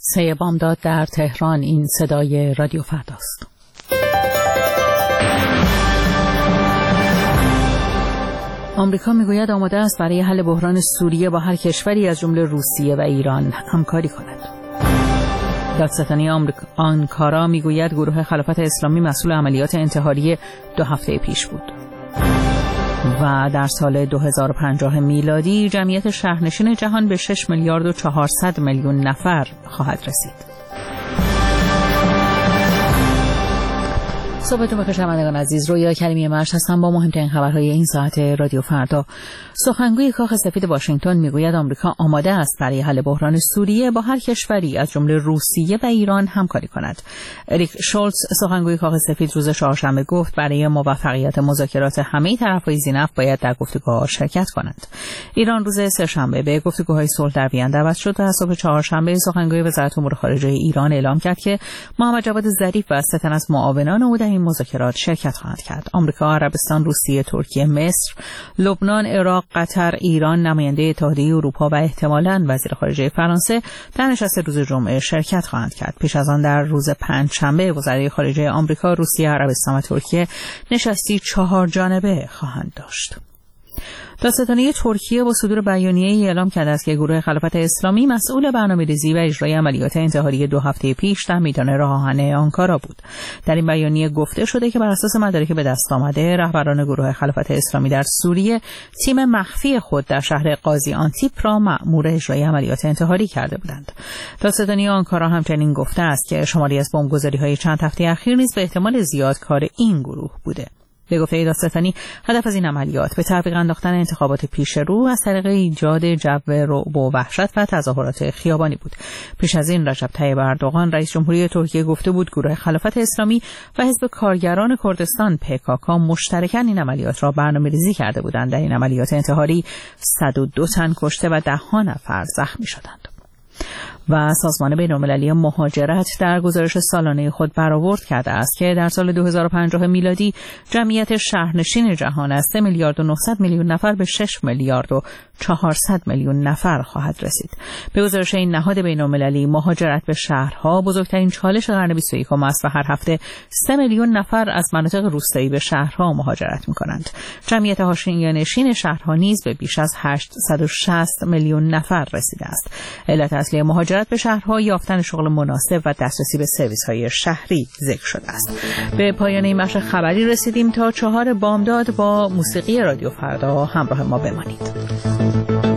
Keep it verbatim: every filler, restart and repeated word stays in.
سه بامداد در تهران. این صدای رادیو فرداست. آمریکا میگوید آماده است برای حل بحران سوریه با هر کشوری از جمله روسیه و ایران همکاری کند. دادستانی آنکارا میگوید گروه خلافت اسلامی مسئول عملیات انتحاری دو هفته پیش بود. و در سال دو هزار و پنجاه میلادی جمعیت شهرنشین جهان به شش میلیارد و چهارصد میلیون نفر خواهد رسید. صبحتون بخیر شنوندگان عزیز، رویا کریمی مرش هستم با مهمترین خبرهای این ساعت رادیو فردا. سخنگوی کاخ سفید واشنگتن میگوید آمریکا آماده است برای حل بحران سوریه با هر کشوری از جمله روسیه و ایران همکاری کند. اریک شولتز سخنگوی کاخ سفید روز چهارشنبه گفت برای موفقیت مذاکرات همه طرف‌های ذی‌نفط باید در گفتگوها شرکت کنند. ایران روز سه‌شنبه به گفتگوهای صلح در وین دعوت شد و صبح چهارشنبه سخنگوی وزارت امور خارجه ایران اعلام کرد که محمد جواد ظریف و سه تن از معاونان او در این مذاکرات شرکت خواهند کرد. آمریکا، عربستان، روسیه، ترکیه، مصر، لبنان، عراق، قطر، ایران، نماینده اتحادیه اروپا و احتمالاً وزیر خارجه فرانسه در نشست روز جمعه شرکت خواهند کرد. پیش از آن در روز پنجشنبه وزرای خارجه آمریکا، روسیه، عربستان و ترکیه نشستی چهار جانبه خواهند داشت. دادستانی ترکیه با صدور بیانیه‌ای اعلام کرده است که گروه خلافت اسلامی مسئول برنامه‌ریزی و اجرای عملیات انتحاری دو هفته پیش در میدان راه آهن آنکارا بود. در این بیانیه گفته شده که بر اساس مدارک به دست آمده رهبران گروه خلافت اسلامی در سوریه تیم مخفی خود در شهر قاضی آنتیپ را مأمور اجرای عملیات انتحاری کرده بودند. دادستانی آنکارا همچنین گفته است که شماری از بمبگذاری‌های چند هفته اخیر نیز به احتمال زیاد کار این گروه بوده. به گفته دادستانی هدف از این عملیات به تعویق انداختن انتخابات پیش رو از طریق ایجاد جو رعب و وحشت و تظاهرات خیابانی بود. پیش از این رجب طیب اردوغان رئیس جمهوری ترکیه گفته بود گروه خلافت اسلامی و حزب کارگران کردستان پی کی کی مشترکاً این عملیات را برنامه‌ریزی کرده بودند. در این عملیات انتحاری صد و دو تن کشته و ده ها نفر زخمی شدند. و سازمان بین‌المللی مهاجرت در گزارش سالانه خود برآورد کرده است که در سال دو هزار و پنجاه میلادی جمعیت شهرنشین جهان از سه میلیارد و نهصد میلیون نفر به شش میلیارد و چهارصد میلیون نفر خواهد رسید. به گزارش این نهاد بین‌المللی مهاجرت به شهرها بزرگترین چالش قرن بیست و یکم است و هر هفته سه میلیون نفر از مناطق روستایی به شهرها مهاجرت می‌کنند. جمعیت حاشیه‌نشین شهرها نیز به بیش از هشتصد و شصت میلیون نفر رسیده است. علت اصلی مهاجرت به شهرها یافتن شغل مناسب و دسترسی به سرویس‌های شهری ذکر شده است. به پایان این بخش خبری رسیدیم. تا چهار بامداد با موسیقی رادیو فردا همراه ما بمانید.